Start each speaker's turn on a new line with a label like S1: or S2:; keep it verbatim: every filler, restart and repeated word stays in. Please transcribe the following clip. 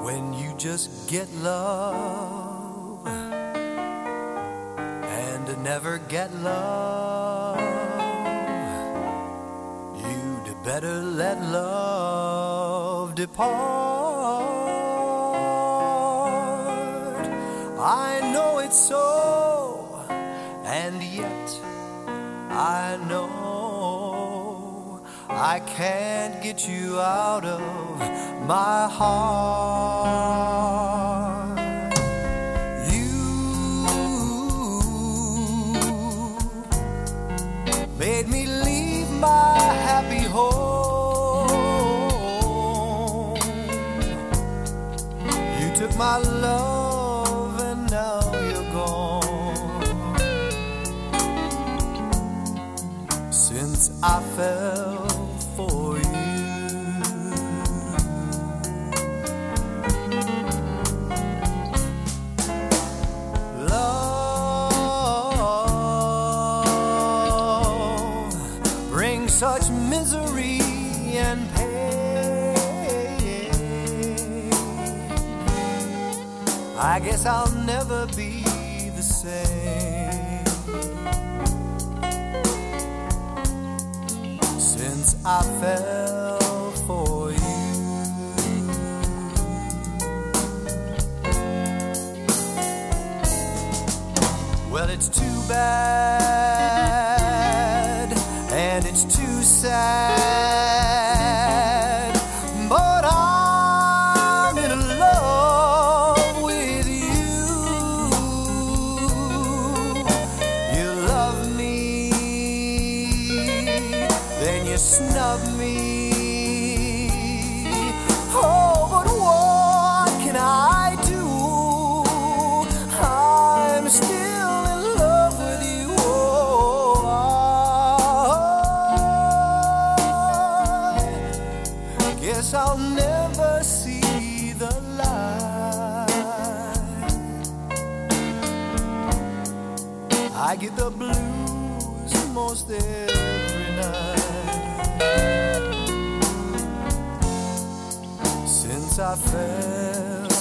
S1: when you just get love and never get love, you'd better let love depart. I know it's so, and yet I know I can't get you out of my heart. You made me leave my happy home. You took my love and now you're gone. Since I fell for you, such misery and pain. I guess I'll never be the same since I fell for you. Well, it's too bad and it's too sad, but I'm in love with you. You love me, then you snub me. Oh, but what can I do? I'm still in love with you. Guess I'll never see the light. I get the blues most every night since I fell